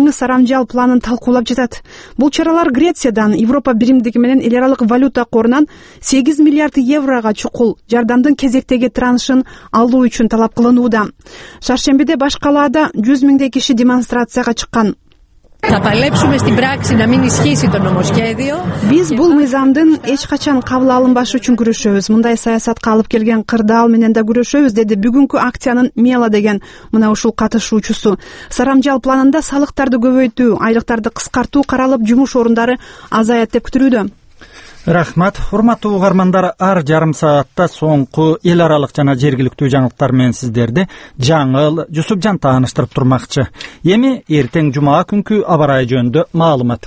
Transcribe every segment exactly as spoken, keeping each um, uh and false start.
жаңы Сарамжал планын талкуулап жатат. Бул чаралар Грециядан Европа биримдиги менен эл аралык валюта корунан сегиз миллиард еврого чукул жардамдын кезектеги траншын алуу үчүн талап кылынууда. Шаршембиде баш калаада жүз миңдей киши демонстрацияга чыккан. Биз бул мыйзамдын эч качан кабыл алынбашы үчүн күрөшөбүз. Мындай саясатка алып келген кырдаал менен да күрөшөбүз, деди бүгүнкү акциянын Мела деген мына ушул катышуучусу. Сарамжал планында салыктарды көбөйтүү, айлыктарды кыскартуу каралып, жумуш орундары азаят деп күтүлүүдө. Рахмат. Урматтуу угармандар, ар жарым саатта соңку эл аралык жана жергиликтүү жаңылыктар менен сиздерди жаңыл Жусупжан тааныштырып турмакчы. Эми эртең жума күнкү аба ырайы жөнүндө маалымат.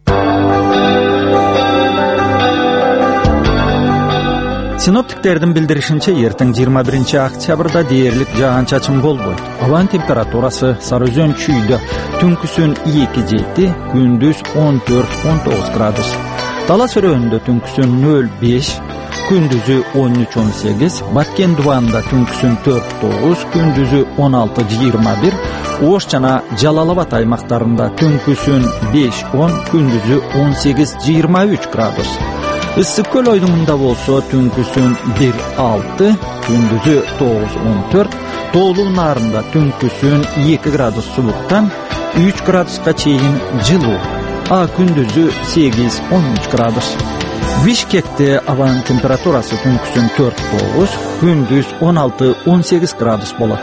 Синоптиктердин билдиришинче, эртең жыйырма биринчи октябрда дээрлик жаан-чачын болбойт. Абанын температурасы Сары Өзөн чүйдө, түнкүсүн эки жети, күндүз он төрт он тогуз градус. Талас өрөөнүндө түнкүсүн нөл беш, күндүзү он үч он сегиз, Баткен дубанында түнкүсүн төрт тогуз, күндүзү он алты жыйырма бир, Ош жана Жалал Абад аймактарында түнкүсүн беш он, күндүзү он сегиз жыйырма үч градус. Ысык көл ойдумунда болсо түнкүсүн бир алты, күндүзү тогуз он төрт, Тоолуу наарында түнкүсүн эки градус сулуктан үч градуска чейин жылуу. А күндүзү сегиз он үч градус. Бишкекте абанын температурасы түнкүсүн төрт тогуз, күндүз он алты он сегиз градус болот.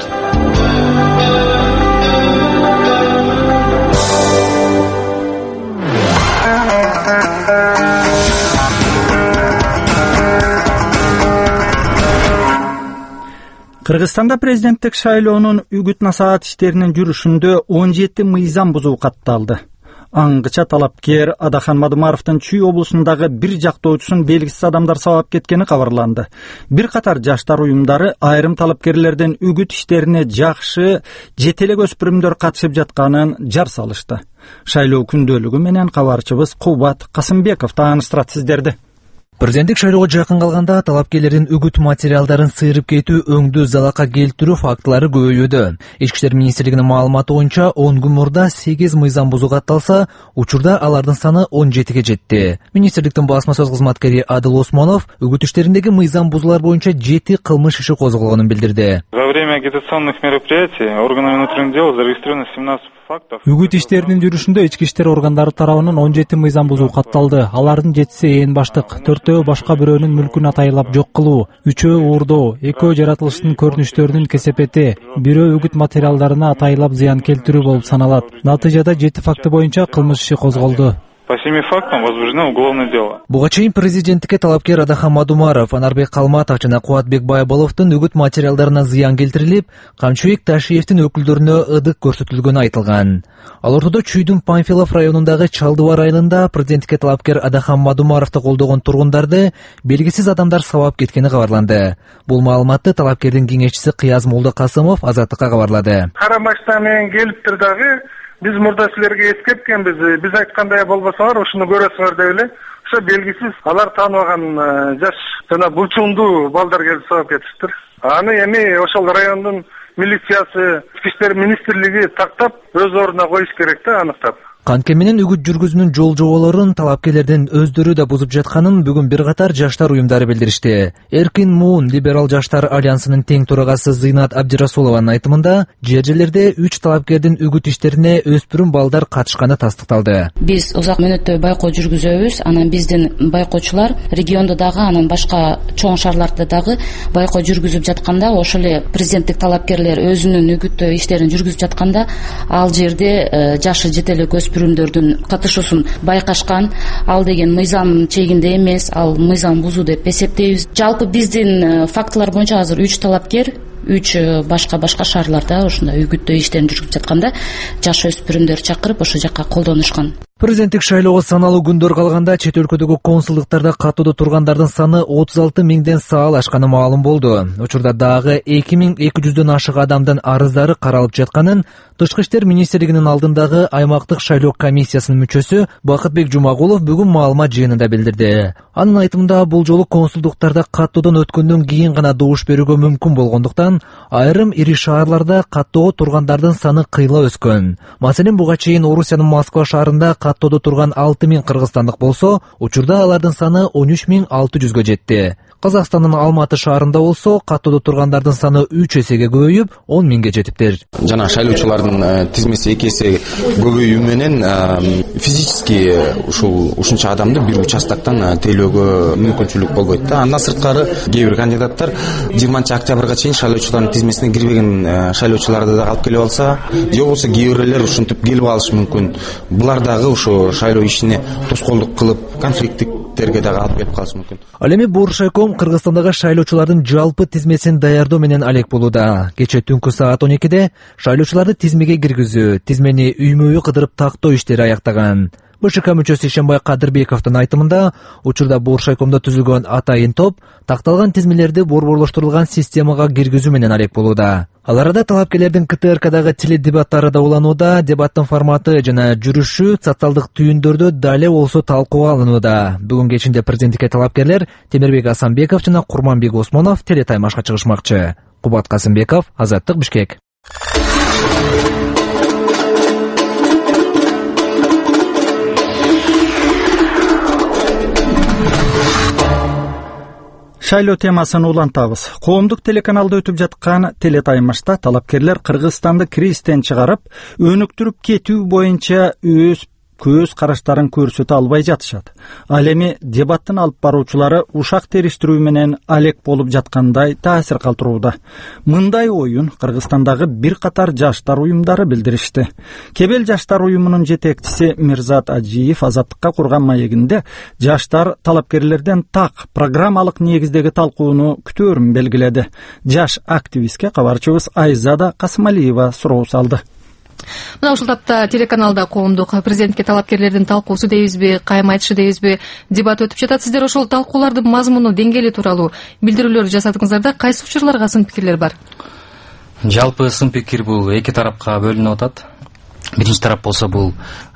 Кыргызстанда президенттик шайлоонун үгүт-насаат иштеринин жүрүшүндө он жети мыйзам бузуу катталды. Аңгыча талапкер Адахан Мадумаровдун Чүй облусундагы бир жактоочусун белгисиз адамдар сабап кеткени кабарланды. Бир катар жаштар уюмдары айрым талапкерлердин үгүт иштерине жакшы жете элек өспүрүмдөр катышып жатканын жар салышты. Шайлоо күндөлүгү менен кабарчыбыз Кубат Касымбеков тааныштырат сиздерди. Президенттик шайлоого жакын калганда талапкерлердин үгүт материалдарын сыйрып кетүү, өңдүү залакка келтирүү фактылары көбөйүүдө. Ички иштер министрлигинин маалыматы боюнча он күн мурда сегиз мыйзам бузуу катталса, учурда алардын саны он жетиге жетти. Министрликтин басма сөз кызматкери Адыл Осмонов үгүт иштериндеги мыйзам бузуулар боюнча жети кылмыш иши козголгонун билдирди. Во время агитационных мероприятий органами внутренних дел зарегистрировано семнадцать фактов. Үгүт иштеринин жүрүшүндө ички иштер органдары тарабынан он жети мыйзам бузуу катталды. Алардын жетиси ээн баштык, төртөө башка бирөөнүн мүлкүн атайлап жок кылуу, үчөө уурдоо, экөө жаратылыштын көрүнүштөрүнүн кесепети, бирөө үгүт материалдарына атайлап зыян келтирүү болуп саналат. Натыйжада жети факты боюнча кылмыш иши козголду. По семи фактам возбуждено уголовное дело. Буга чейин президенттикке талапкер Адахан Мадумаров, Анарбек Калматов жана Кубатбек Байболовдун үгүт материалдарына зыян келтирилип, Камчыбек Ташиевдин өкүлдөрүнө ыдык көрсөтүлгөнү айтылган. Ал ортодо Чүйдүн Памфилов районундагы Чалдыбар айылында президенттикке талапкер Адахан Мадумаровду колдогон тургундарды белгисиз адамдар сабап кеткени кабарланды. Бул маалыматты талапкердин кеңешчиси Кыяз Молдо Касымов Азаттыкка кабарлады. Карамашта менен келиптир дагы. Биз мурда силерге эскерткенбиз, биз айткандай болбосоңор ушуну көрөсүңөр деп эле. Ошо белгисиз алар тааныбаган жаш жана булчундуу балдар келип сабап кетиптир. Аны эми ошол райондун милициясы, ички иштер министрлиги тактап, өз ордуна коюш керек да, аныктап. Кантке менен үгүт жүргүзүүнүн жол жоболорун талапкерлердин өздөрү да бузуп жатканын бүгүн бир катар жаштар уюмдары билдиришти. Эркин Муун либерал жаштар альянсынын тең төрагасы Зыйнат Абдирасулованын айтымында, жер жерлерде үч талапкердин үгүт иштерине өспүрүм балдар катышканы тастыкталды. Биз узак мөөнөттө байкоо жүргүзөбүз, анан биздин байкоочулар региондо дагы, анан башка чоң шаарларда дагы байкоо жүргүзүп жатканда, ошол эле президенттик талапкерлер өзүнүн үгүт иштерин жүргүзүп жатканда, ал жерде жашы жете элек өспүрүмдөрдүн катышуусун байкашкан. Ал деген мыйзам чегинде эмес, ал мыйзам бузуу деп эсептейбиз. Жалпы биздин фактылар боюнча азыр үч талапкер үч башка башка шаарларда ушундай үгүттөө иштерин жүргүзүп жатканда жаш өспүрүмдөр чакырып ошол жакка колдонушкан. Президенттик шайлоого саналуу күндөр калганда чет өлкөдөгү консулдуктарда каттоодо тургандардын саны отуз алты миңден саал ашканы маалым болду. Учурда дагы эки миң эки жүздөн ашык адамдын арыздары каралып жатканын Тышкы иштер министрлигинин алдындагы аймактык шайлоо комиссиясынын мүчөсү Бакытбек Жумагулов бүгүн маалымат жыйынында билдирди. Анын айтымында бул жолу консулдуктарда каттоодон өткөндөн кийин гана добуш берүүгө мүмкүн болгондуктан айрым ири шаарларда каттоого тургандардын саны кыйла өскөн. Маселен, буга чейин Орусиянын Москва шаарында каттоодо турган алты миң кыргызстандык болсо, учурда алардын саны он үч миң алты жүзгө жетти. Казакстандын Алматы шаарында болсо, каттоодо тургандардын саны үч эсеге көбөйүп, он миңге жетиптир. Жана шайлоочулардын тизмеси эки эсе көбөйүү менен физически ушул ушунча адамды бир участоктон тейлөөгө мүмкүнчүлүк болбойт да. Андан сырткары кээ бир кандидаттар жыйырманчы октябрга чейин шайлоочулардын тизмесине кирбеген шайлоочуларды да алып келип алса, же болбосо кээ бирлер ушинтип келип алышы мүмкүн. Булар дагы ошо шайлоо ишине тоскоолдук кылып, конфликттиктерге дагы алып келип калышы мүмкүн. Ал эми Буршайком Кыргызстандагы шайлоочулардын жалпы тизмесин даярдоо менен алек болууда. Кече түнкү саат он экиде шайлоочуларды тизмеге киргизүү, тизмени үймө-үй кыдырып тактоо иштери аяктаган. БШК мүчөсү Ишенбай Кадырбековдун айтымында, учурда Буршайкомдо түзүлгөн атайын топ такталган тизмелерди борборлоштурулган системага киргизүү менен алек болууда. Ал арада талапкерлердин КТРКдагы теле дебаттары да уланууда, дебаттын форматы жана жүрүшү социалдык түйүндөрдө дале болсо талкууга алынууда. Бүгүн кечинде президенттикке талапкерлер Темирбек Асанбеков жана Курманбек Осмонов телетаймашка чыгышмакчы. Кубат Касымбеков, Азаттык, Бишкек. Шайлоо темасын улантабыз. Коомдук телеканалда өтүп жаткан телетаймашта талапкерлер Кыргызстанды кризистен чыгарып, өнүктүрүп кетүү боюнча өз көз караштарын көрсөтө албай жатышат. Ал эми дебаттын алып баруучулары ушак териштирүү менен алек болуп жаткандай таасир калтырууда. Мындай оюн Кыргызстандагы бир катар жаштар уюмдары билдиришти. Кебел жаштар уюмунун жетекчиси Мирзат Ажиев Азаттыкка курган маегинде жаштар талапкерлерден так программалык негиздеги талкууну күтөөрүн белгиледи. Жаш активистке кабарчыбыз Айзада Касымалиева суроо салды. Мына ушул тапта телеканалда коомдук президентке талапкерлердин талкуусу дейбизби, кайым айтышы дейбизби, дебат өтүп жатат. Сиздер ошол талкуулардын мазмуну, деңгээли тууралуу билдирүүлөр жасадыңыздар. Кайсы учурларга сын пикирлер бар? Жалпы сын пикир бул эки тарапка бөлүнүп атат. Биринчи тарап болсо бул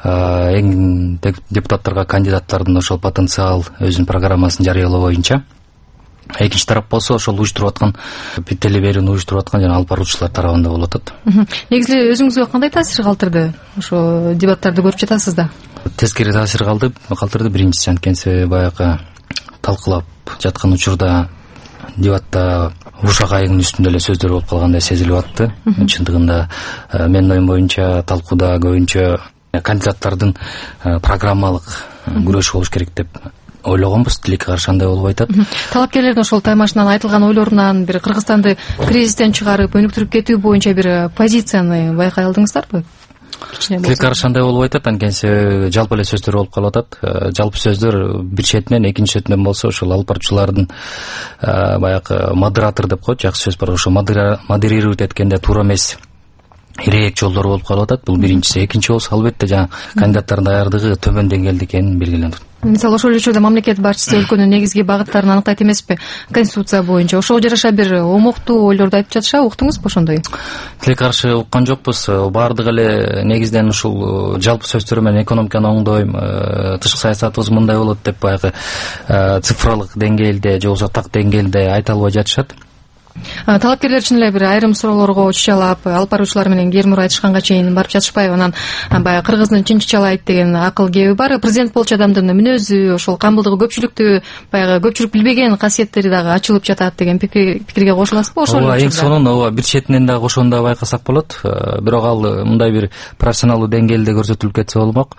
эң депутаттарга кандидаттардын ошол потенциал өзүнүн программасын жарыялоо боюнча. Экинчи тарап болсо ошол уюштуруп аткан телеберүүнү уюштуруп аткан жана алып баруучулар тарабында болуп атат. Негизи өзүңүзгө кандай таасир калтырды? Ошо дебаттарды көрүп жатасыз да. Тескери таасир калды, калтырды. Биринчиси анткенсе баягы талкуулап жаткан учурда дебатта ушак айыгынын үстүндө эле сөздөр болуп калгандай сезилип атты. Чындыгында менин оюм боюнча талкууда көбүнчө кандидаттардын программалык күрөшү болуш керек деп ойлогонбуз. Тилекке каршы андай болуп атат. Талапкерлердин ошол таймашынан айтылган ойлорунан бир Кыргызстанды кризистен чыгарып, өнүктүрүп кетүү боюнча бир позицияны байкай алдыңыздарбы? Тилекке каршы андай болуп атат, анткенсе жалпы эле сөздөр болуп калып атат. Жалпы сөздөр бир четинен, экинчи четинен болсо ошол алып баруучулардын баягы модератор деп коет, жакшы сөз бар, ошо модерировать эткенде туура эмес ирээк жолдор болуп калып атат. Бул биринчиси. Экинчи болсо албетте жана кандидаттардын даярдыгы төмөн деңгээлде экенин белгилендирет. Мисалы ошол учурда мамлекет башчысы өлкөнүн негизги багыттарын аныктайт эмеспи? Конституция боюнча ошого жараша бир омоктуу ойлорду айтып жатышабы, уктуңузбу ошондой? Тилекке каршы уккан жокпуз. Баардыгы эле негизден ушул жалпы сөздөр менен экономиканы оңдойм, тышкы саясатыбыз мындай болот деп баягы цифралык деңгээлде же болбосо так деңгээлде айта албай жатышат. Талапкерлер чын эле бир айрым суроолорго чычалап, алып баруучулар менен кермур айтышканга чейин барып жатышпайбы? Анан баягы кыргыздын чын чычалайт деген акыл кеби бар. Президент болчу адамдын мүнөзү, ошол камбылдыгы көпчүлүктү, баягы көпчүлүк билбеген касиеттери дагы ачылып жатат деген пикирге кошуласызбы? Ошол ооба, эң сонун ооба бир четинен дагы ошондо байкасак болот. Бирок ал мындай бир профессионалдуу деңгээлде көрсөтүлүп кетсе болмок.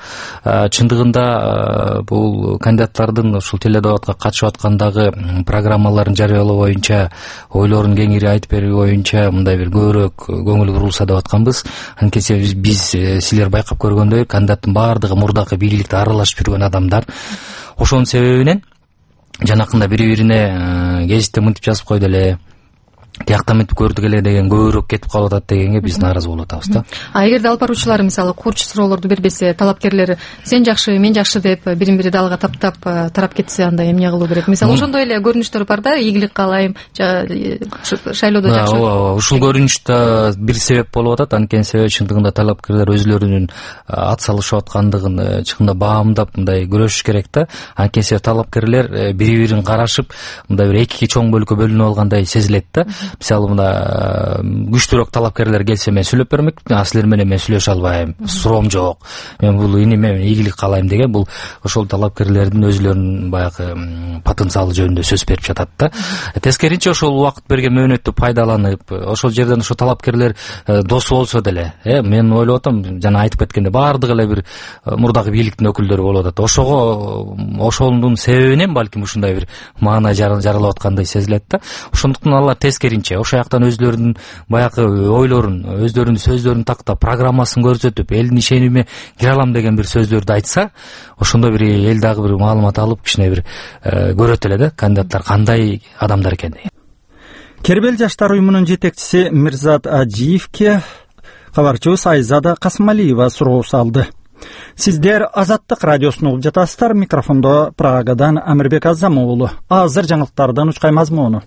Чындыгында бул кандидаттардын ушул теледебатка катышып аткандагы программаларын жарыялоо боюнча ойлорун кеңири айтып берүү боюнча мындай бир көбүрөөк көңүл бурулса деп атканбыз. Анткенсе биз силер байкап көргөндөй кандидаттын баардыгы мурдакы бийликте аралашып жүргөн адамдар. Ошонун себебинен жанакында бири-бирине гезитте мынтип жазып койду эле, тияктан мынтип көрдүк эле деген көбүрөөк кетип калып атат дегенге биз нааразы болуп атабыз да. А эгерде алып баруучулар мисалы курч суроолорду бербесе, талапкерлер сен жакшы, мен жакшы деп бирин бири далга таптап тарап кетсе, анда эмне кылуу керек? Мисалы ошондой эле көрүнүштөр бар да, ийгилик каалайм, шайлоодо жакшы. Ооба, ооба, ушул көрүнүш да бир себеп болуп атат. Анткени себеби чындыгында талапкерлер өзлөрүнүн ат салышып аткандыгын чындыгында баамдап мындай көрүшүш керек да. Анткени себеби талапкерлер бири-бирин карашып, мындай бир эки чоң бөлүккө бөлүнүп алгандай сезилет да. Мисалы мына күчтүүрөөк талапкерлер келсе мен сүйлөп бермекмин, а силер менен мен сүйлөшө албайм, суроом жок, мен бул иниме ийгилик каалайм деген, бул ошол талапкерлердин өзлөрүнүн баягы потенциалы жөнүндө сөз берип жатат да. Тескеринче ошол убакыт берген мөөнөттү пайдаланып, ошол жерден ошо талапкерлер досу болсо деле, э мен ойлоп атам, жана айтып кеткенде баардык эле бир мурдагы бийликтин өкүлдөрү болуп атат. Ошого ошонун себебинен балким ушундай бир маана жаралып аткандай сезилет да. Ошондуктан алар тескеринче ошол жактан өзлөрүнүн баягы ойлорун, өздөрүнүн сөздөрүн тактап, программасын көрсөтүп, элдин ишенимине кире алам деген бир сөздөрдү айтса, ошондо бир эл дагы бир маалымат алып, кичине бир көрөт эле да, кандидаттар кандай адамдар экен деген. Кербел жаштар уюмунун жетекчиси Мирзат Ажиевке кабарчыбыз Айзада Касымалиева суроо салды. Сиздер Азаттык радиосун угуп жатасыздар. Микрофондо Прагадан Амирбек Азам уулу. Азыр жаңылыктардан учкай мазмуну.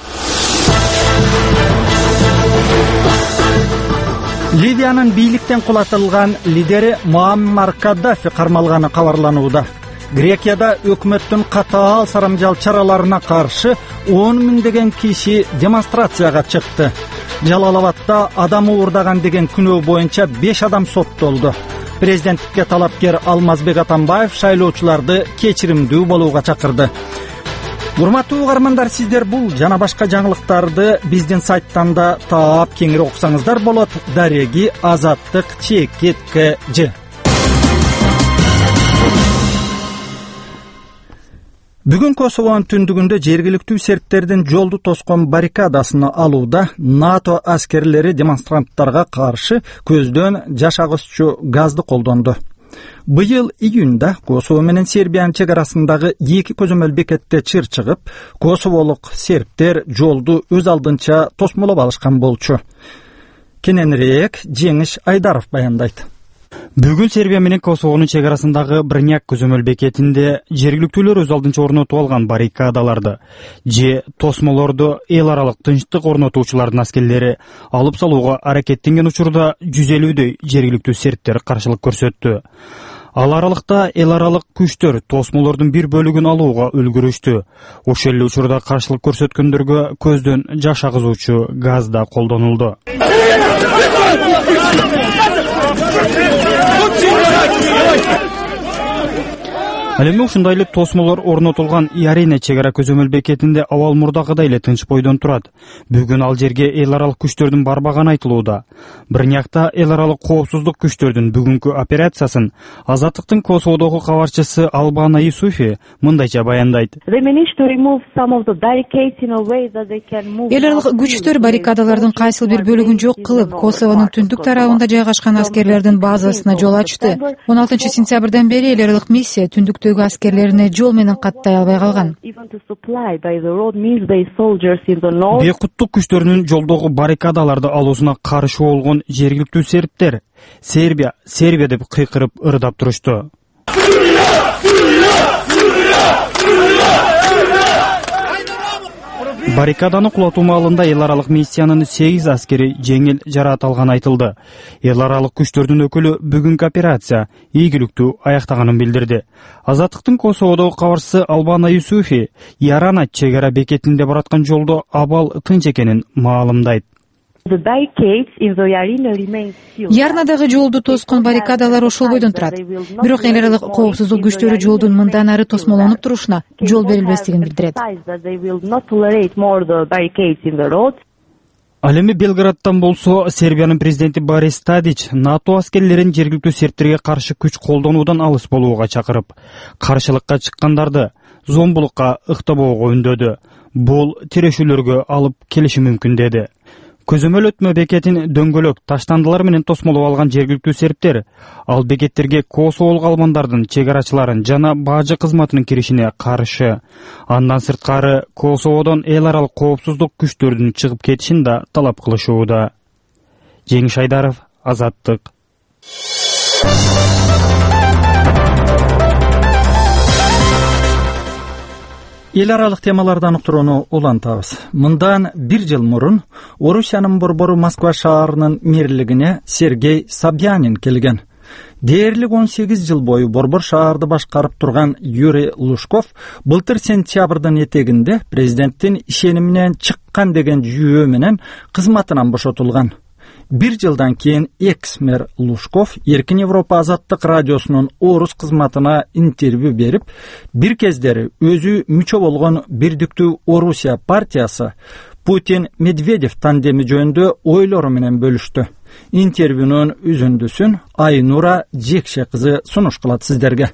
Ливиянын бийликтен кулатылган лидери Муаммар Каддафи кармалганы кабарланууда. Грекияда өкмөттүн катаал сарамжал чараларына каршы он миңдеген киши демонстрацияга чыкты. Жалалабадда адам уурдаган деген күнөө боюнча беш адам соттолду. Президенттикке талапкер Алмазбек Атамбаев шайлоочуларды кечиримдүү болууга чакырды. Урматтуу угармандар, сиздер бул жана башка жаңылыктарды биздин сайттан да таап кеңири окусаңыздар болот. Дареги Азаттык чекит кж. Бүгүн Косовонун түндүгүндө жергиликтүү сербтердин жолду тоскон баррикадасын алууда НАТО аскерлери демонстранттарга каршы көздөн жаш агызчу газды колдонду. Быйыл июнда Косово менен Сербиянын чек арасындагы эки көзөмөл бекетте чыр чыгып, косоволук сербтер жолду өз алдынча тосмолоп алышкан болчу. Кененирээк Жеңиш Айдаров баяндайт. Бүгүн Сербия менен Косовонун чек арасындагы Брняк көзөмөл бекетинде жергиликтүүлөр өз алдынча орнотуп алган баррикадаларды же тосмолорду эл аралык тынчтык орнотуучулардын аскерлери алып салууга аракеттенген учурда жүз элүүдөй жергиликтүү сербтер каршылык көрсөттү. Ал аралыкта эл аралык күчтөр тосмолордун бир бөлүгүн алууга үлгүрүштү. Ошол эле учурда каршылык көрсөткөндөргө көздөн жаш агызуучу газ да колдонулду. Ал эми ушундай эле тосмолор орнотулган Ярина чек ара көзөмөл бекетинде абал мурдагыдай эле тынч бойдон турат. Бүгүн ал жерге эл аралык күчтөрдүн барбаганы айтылууда. Брнякта эл аралык коопсуздук күчтөрдүн бүгүнкү операциясын Азаттыктын Косоводогу кабарчысы Албана Юсуфи мындайча баяндайт. Эл аралык күчтөр баррикадалардын кайсыл бир бөлүгүн жок кылып, Косовонун түндүк тарабында жайгашкан аскерлердин базасына жол ачты. он алтынчы сентябрдан бери эл аралык миссия түндүктөгү аскерлерине жол менен каттай албай калган. Бейкуттук күчтөрүнүн жолдогу баррикадаларды алуусуна каршы болгон жергиликтүү сербтер Сербия, Сербия деп кыйкырып ырдап турушту. Баррикаданы кулатуу маалында эл аралык миссиянын сегиз аскери жеңил жараат алганы айтылды. Эл аралык күчтөрдүн өкүлү бүгүнкү операция ийгиликтүү аяктаганын билдирди. Азаттыктын Косоводогу кабарчысы Албана Юсуфи Ярана чек ара бекетинде бараткан жолдо абал тынч экенин маалымдайт. Ярнадагы жолду тоскон баррикадалар ошол бойдон турат. Бирок эл аралык коопсуздук күчтөрү жолдун мындан ары тосмолонуп турушуна жол берилбестигин билдирет. Ал эми Белградтан болсо Сербиянын президенти Борис Тадич НАТО аскерлерин жергиликтүү сербтерге каршы күч колдонуудан алыс болууга чакырып, каршылыкка чыккандарды зомбулукка ыктабоого үндөдү. Бул тирешүүлөргө алып келиши мүмкүн деди. Көзөмөл өтмө бекетин дөңгөлөк таштандылар менен тосмолоп алган жергиликтүү сериптер ал бекеттерге Косово калмандардын, чегарачыларын жана бажы кызматынын киришине каршы. Андан сырткары Косоводон эл аралык коопсуздук күчтөрүнүн чыгып кетишин да талап кылышууда. Жеңиш Айдаров, Азаттык. Эл аралык темалардан уктурууну улантабыз. Мындан бир жыл мурун Орусиянын борбору Москва шаарынын мэрлигине Сергей Собянин келген. Дээрлик он сегиз жыл бою борбор шаарды башкарып турган Юрий Лужков былтыр сентябрдын этегинде президенттин ишениминен чыккан деген жүйөө менен кызматынан бошотулган. Бир жылдан кийин экс-мэр Лужков Эркин Европа азаттык радиосунун орус кызматына интервью берип, бир кездери өзү мүчө болгон Бирдиктүү Орусия партиясы Путин Медведев тандеми жөнүндө ойлору менен бөлүштү. Интервьюнун үзүндүсүн Айнура Жекше кызы сунуш кылат сиздерге.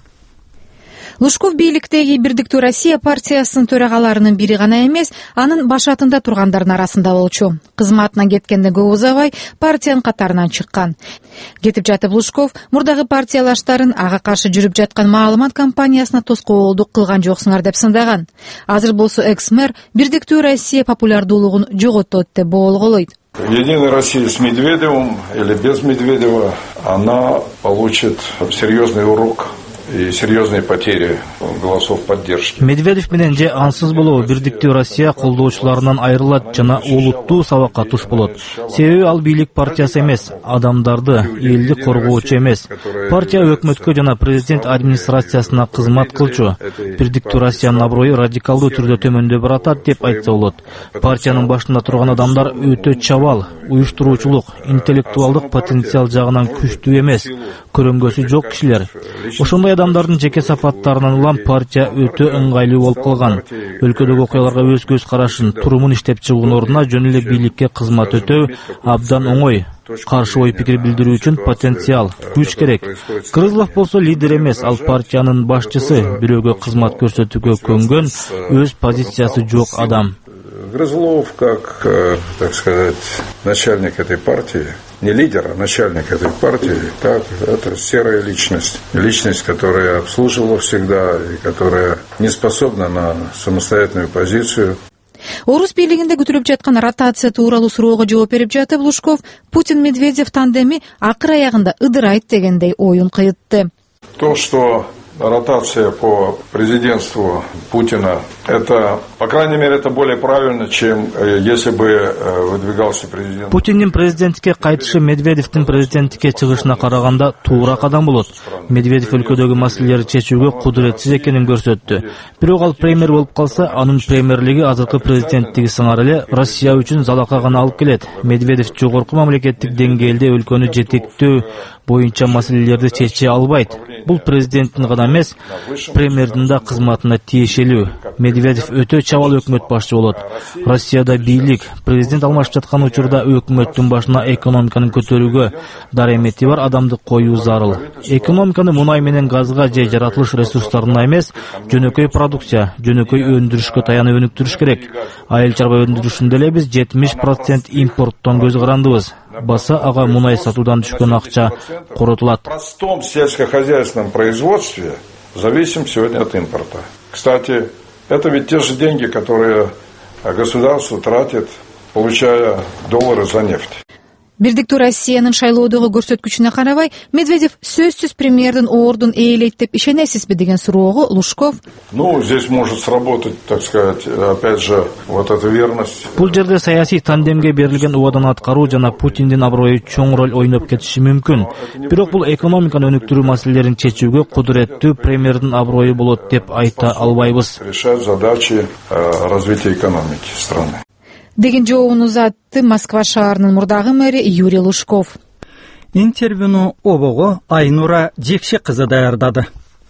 Лужков бийликтеги Бирдиктүү Россия партиясынын төрагаларынын бири гана эмес, анын башатында тургандардын арасында болчу. Кызматынан кеткенде көп узабай партиянын катарынан чыккан. Кетип жатып Лужков мурдагы партиялаштарын ага каршы жүрүп жаткан маалымат кампаниясына тоскоолдук кылган жоксуңар деп сындаган. Азыр болсо экс-мэр Бирдиктүү Россия популярдуулугун жоготот деп боолголойт. Единая Россия с Медведевым или без Медведева, она получит серьезный урок и серьезные потери голосов поддержки. Медведев менен же ансыз болобу Бирдиктүү Россия колдоочуларынан айрылат жана олуттуу сабакка туш болот. Себеби ал бийлик партиясы эмес, адамдарды, элди коргоочу эмес. Партия өкмөткө жана президент администрациясына кызмат кылчу. Бирдиктүү Россиянын аброю радикалдуу түрдө төмөндөп баратат деп айтса болот. Партиянын башында турган адамдар өтө чабал, уюштуруучулук, интеллектуалдык потенциал жагынан күчтүү эмес, көрөнгөсү жок кишилер. Ошондой адамдардын жеке сапаттарынан улам партия өтө ыңгайлуу болуп калган. Өлкөдөгү окуяларга өз көз карашын, турумун иштеп чыгуунун ордуна жөн эле бийликке кызмат өтөө абдан оңой. Каршы ой пикир билдирүү үчүн потенциал, күч керек. Кыргызов болсо лидер эмес, ал партиянын башчысы, бирөөгө кызмат көрсөтүүгө көнгөн, өз позициясы жок адам. Грызлов, как, так сказать, начальник этой партии, не лидер, а начальник этой партии, так, это серая личность. Личность, которая обслуживала всегда и которая не способна на самостоятельную позицию. Орус бийлигинде күтүлүп жаткан ротация тууралуу суроого жооп берип жатып Лужков Путин Медведев тандеми акыр аягында ыдырайт дегендей оюн кыйтты. То, что ротация по президентству Путина, это, по крайней мере, это более правильно, чем если бы выдвигался президент. Путиндин президентке кайтышы Медведевдин президенттикке чыгышына караганда туура кадам болот. Медведев өлкөдөгү маселелерди чечүүгө кудуретсиз экенин көрсөттү. Бирок ал премьер болуп калса, анын премьерлиги азыркы президенттиги сыңар эле Россия үчүн залака гана алып келет. Медведев жогорку мамлекеттик деңгээлде өлкөнү жетектөө боюнча маселелерди чече албайт. Бул президенттин гана эмес, премьердин да кызматына тиешелүү. Медведев өтө чабал өкмөт башчы болот. Россияда бийлик, президент алмашып жаткан учурда өкмөттүн башына экономиканы көтөрүүгө даремети бар адамды коюу зарыл. Экономиканы мунай менен газга же жаратылыш ресурстарына эмес, жөнөкөй продукция, жөнөкөй өндүрүшкө таянып өнүктүрүш керек. Айыл чарба өндүрүшүндө эле биз жетимиш процент импорттон көз карандыбыз. Баса ага мунай сатуудан түшкөн акча коротулат. В простом сельскохозяйственном производстве зависим сегодня от импорта. Кстати, это ведь те же деньги, которые государство тратит, получая доллары за нефть. Бирдиктүү Россиянын шайлоодогу көрсөткүчүнө карабай, Медведев сөзсүз премьердин ордун ээлейт деп ишенесизби деген суроого Лужков: Ну, здесь может сработать, так сказать, опять же, вот эта верность. Бул жерде саясий тандемге берилген убаданы аткаруу жана Путиндин аброю чоң роль ойноп кетиши мүмкүн. Бирок бул экономиканы өнүктүрүү маселелерин чечүүгө кудуреттүү премьердин аброю болот деп айта албайбыз. Решать задачи развития экономики страны. Деген жообун узатты Москва шаарынын мурдагы мэри Юрий Лужков. Интервьюну обого Айнура Жекше кызы даярдады.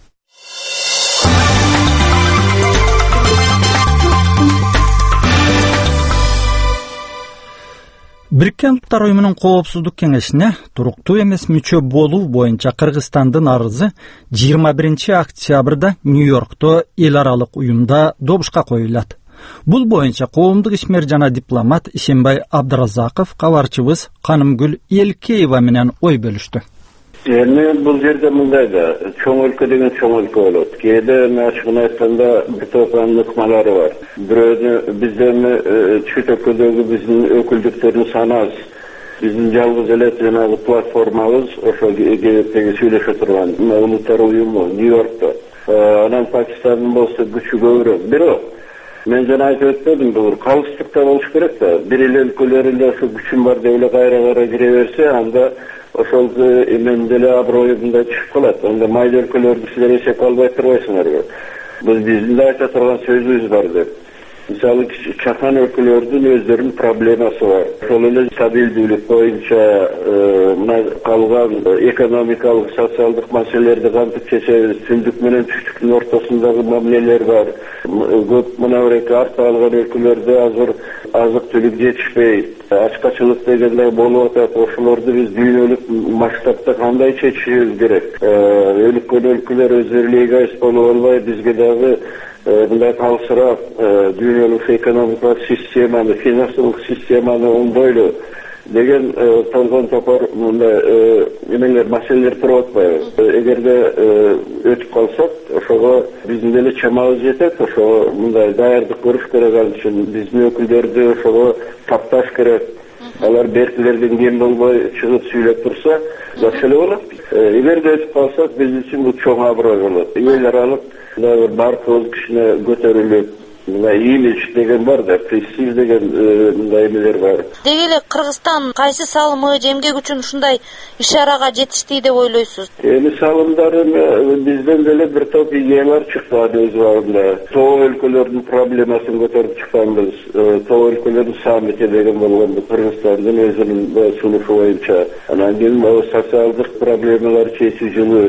Бириккен Улуттар уюмунун коопсуздук кеңешине туруктуу эмес мүчө болуу боюнча Кыргызстандын арызы жыйырма биринчи октябрда Нью-Йоркто эл аралык уюмда добушка коюлат. Бул боюнча коомдук ишмер жана дипломат Ишенбай Абдыразаков кабарчыбыз Канымгүл Элкеева менен ой бөлүштү. Эми бул жерде мындай да, чоң өлкө деген чоң өлкө болот. Кээде ачыгын айтканда бир топ ыкмалары бар. Бирөөнү бизден чет өлкөдөгү биздин өкүлдүктөрдүн саны аз. Биздин жалгыз эле жанагы платформабыз ошо кээптеги сүйлөшө турган улуттар уюму Нью-Йоркто. Анан Пакистандын болсо күчү көбүрөөк. Бирок мен жана айтып өтпөдүм, бул калыстыкта болуш керек да. Бир эле өлкөлөр эле ошо күчүм бар деп эле кайра-кайра кире берсе, анда ошол эмен деле аброю мындай чыгып калат. Анда майда өлкөлөрдү силер эсепке албай турбайсыңарбы? Бул биздин да айта турган сөзүбүз бар деп. Мисалы чакан өлкөлөрдүн өздөрүнүн проблемасы бар. Ошол эле стабилдүүлүк боюнча мына калган экономикалык, социалдык маселелерди кантип чечебиз, түндүк менен түштүктүн ортосундагы мамилелер бар. Көп мына бирек артта калган өлкөлөрдө азыр азык-түлүк жетишпей, ачкачылык дегендей болуп атат. Ошолорду биз дүйнөлүк масштабта кандай чечишибиз керек? Өлкө өлкөлөр өздөрү эле эгоист болуп албай, бизге дагы мындай калсырап дүйнөлүк экономикалык системаны, финансылык системаны оңдойлу деген толгон топор мындай эмелер, маселелер туруп атпайбы. Эгерде өтүп калсак, ошого биздин деле чамабыз жетет, ошого мындай даярдык көрүш керек. Ал үчүн биздин өкүлдөрдү ошого тапташ керек. Алар беркилерден кем болбой чыгып сүйлөп турса, жакшы эле болот. Эгерде өтүп калсак, биз үчүн бул чоң аброй болот. Эл аралык мына баркыбыз кичине көтөрүлүп, мына имидж деген бар да, престиж деген мындай эмелер бар. Деги эле Кыргызстан кайсы салымы же эмгек үчүн ушундай ишарага жетишти деп ойлойсуз? Эми салымдары бизден деле бир топ идеялар чыкты өз убагында. Тоо өлкөлөрдүн проблемасын көтөрүп чыкканбыз. Тоо өлкөлөрдүн саммити деген болгон Кыргызстандын өзүнүн сунушу боюнча. Анан кийин социалдык проблемалар чечүү жылы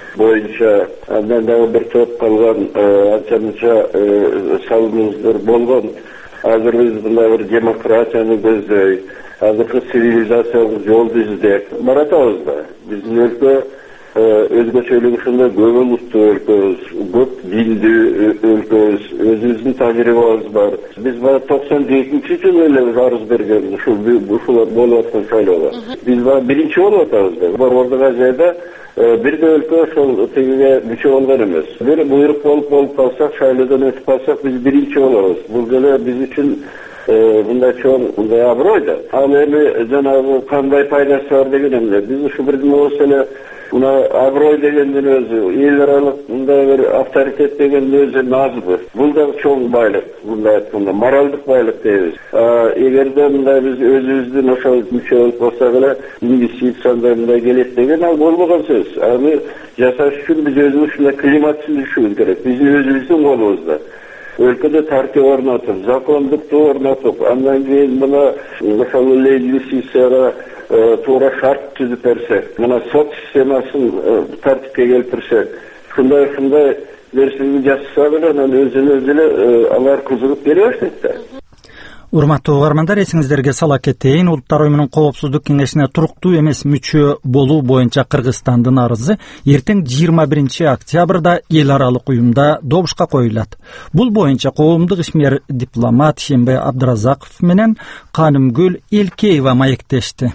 боюнча андан дагы бир топ калган анча-мынча салымыбыздар болгон. Азыр биз мындай бир демократияны көздөй, азыркы цивилизациялык жолду издеп баратабыз да. Биздин өлкө өзгөчөлүгү ушундай көп улуттуу өлкөбүз, көп диндүү өлкөбүз, өзүбүздүн тажрыйбабыз бар. Биз бара токсон экинчи жылы эле арыз берген ушул ушулар болуп аткан шайлоого. Биз бара биринчи болуп атабыз да. Борбордук Азияда бир да өлкө ошол тегиге мүчө болгон эмес. Бир буйрук болуп болуп калсак, шайлоодон өтүп калсак, биз биринчи болобуз. Бул деле биз үчүн мындай чоң мындай аброй да. Ал эми жанагы кандай пайдасы бар деген эмне? Биз ушу бирден болсо эле мына аброй дегендин өзү, эл аралык мындай бир авторитет дегендин өзү назбы. Бул да чоң байлык, мындай айтканда моралдык байлык дейбиз. Эгерде мындай биз өзүбүздүн ошол мүчө болуп калсак эле инвестиция мындай келет деген ал болбогон сөз. Аны жасаш үчүн биз өзүбүз ушундай климат түзүшүбүз керек. Биздин өзүбүздүн колубузда. Өлкөдө тартип орнотуп, закондукту орнотуп, андан кийин мына ошол эле инвестицияга туура шарт түзүп берсек, мына сот системасын тартипке келтирсек, ушундай-ушундай нерсени жасасак эле, анан өзүнө эле алар кызыгып келе баштайт да. Урматтуу угармандар, эсиңиздерге сала кетейин, Улуттар уюмунун Коопсуздук кеңешине туруктуу эмес мүчө болуу боюнча Кыргызстандын арызы эртең жыйырма биринчи октябрда эл аралык уюмда добушка коюлат. Бул боюнча коомдук ишмер дипломат Ишенбай Абдыразаков менен Канымгүл Элкеева маектешти.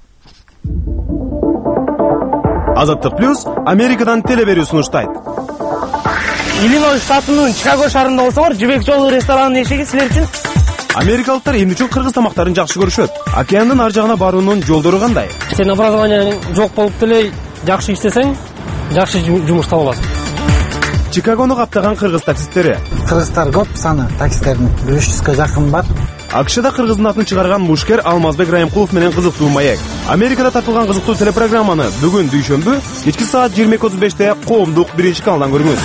Азаттык плюс Америкадан телеберүү сунуштайт. Иллинойс штатынын Чикаго шаарында болсоңор, Жибек жолу ресторанынын эшиги силер үчүн. Америкалыктар эмне үчүн кыргыз тамактарын жакшы көрүшөт? Океандын ар жагына баруунун жолдору кандай? Сен образованияң жок болуп деле жакшы иштесең, жакшы жумуш таба аласың. Чикагону каптаган кыргыз таксисттери. Кыргыздар көп саны таксистердин үч жүзгө жакын бар. АКШда кыргыздын атын чыгарган мушкер Алмазбек Райымкулов менен кызыктуу маек. Америкада тартылган кызыктуу телепрограмманы бүгүн дүйшөмбү кечки саат жыйырма эки отуз беште коомдук биринчи каналдан көрүңүз.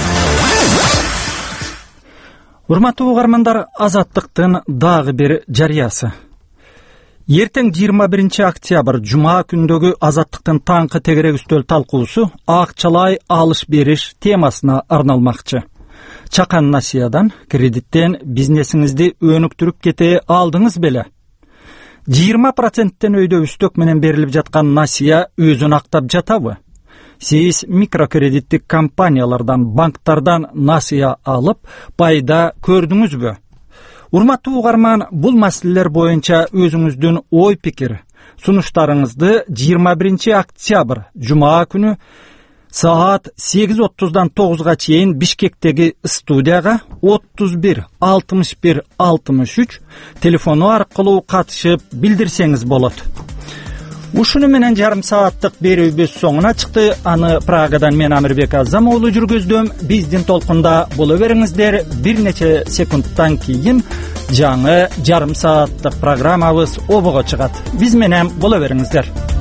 Урматтуу угармандар, азаттыктын дагы бир жарыясы. Эртең жыйырма биринчи октябрь жума күндөгү азаттыктын таңкы тегерек үстөл талкуусу акчалай алыш бериш темасына арналмакчы. Чакан насыядан, кредиттен бизнесиңизди өнүктүрүп кете алдыңыз беле? жыйырма проценттен өйдө үстөк менен берилип жаткан насыя өзүн актап жатабы? Сиз микрокредиттик компаниялардан, банктардан насыя алып, пайда көрдүңүзбү? урматтуу угарман, бул маселелер боюнча өзүңүздүн ой пикир сунуштарыңызды жыйырма биринчи октябрь жума күнү саат сегиз отуздан тогузга чейин Бишкектеги студияга отуз бир алтымыш бир алтымыш үч телефону аркылуу катышып билдирсеңиз болот. Ушуну менен жарым сааттык берүүбүз соңуна чыкты. Аны Прагадан мен Амирбек Азам уулу жүргүздүм. Биздин толкунда боло бериңиздер. Бир нече секундтан кийин жаңы жарым сааттык программабыз обого чыгат. Биз менен боло бериңиздер.